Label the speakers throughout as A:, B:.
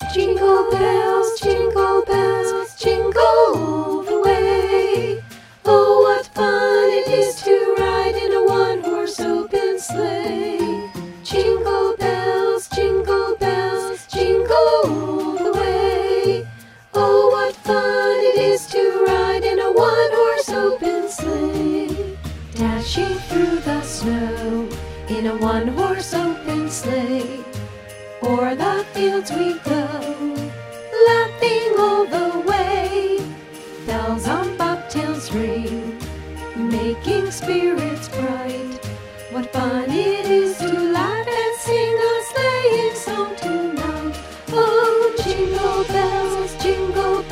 A: Jingle bells, jingle all the way. Oh, what fun it is to ride in a one-horse open sleigh. Jingle bells, jingle all the way. Oh, what fun it is to ride in a one-horse open sleigh. Dashing through the snow in a one-horse open sleigh. O'er the fields we go, laughing all the way. Bells on bobtails ring, making spirits bright. What fun it is to laugh and sing a sleighing song tonight. Oh, jingle bells, jingle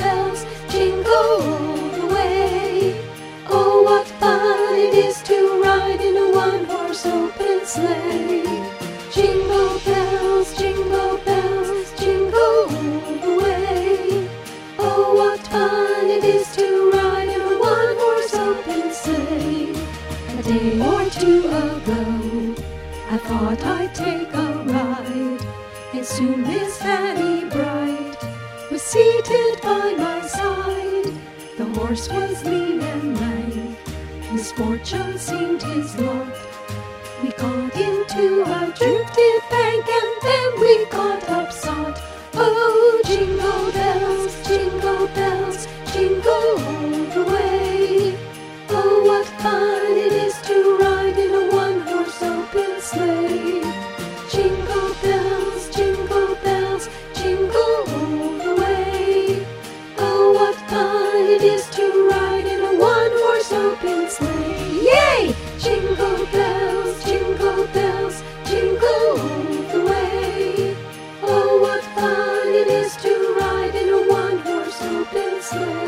A: all the way. Oh, what fun it is to ride in a one-horse open sleigh. Jingle bells, jingle all the way. Oh, what fun it is to ride in a one-horse open sleigh. A day or two ago, I thought I'd take a ride, and soon Miss Fanny Bright was seated by my side. The horse was lean and lank, misfortune seemed his lot. We got into a drifted bank, and then we got upsot. Oh, jingle bells, jingle all the way. Oh, what fun it is to ride in a one-horse open sleigh. Jingle bells, jingle all the way. Oh, what fun it is to ride in a one-horse open sleigh. Yay! Jingle bells, jingle all the way. Oh, what fun it is to ride in a one-horse open sleigh.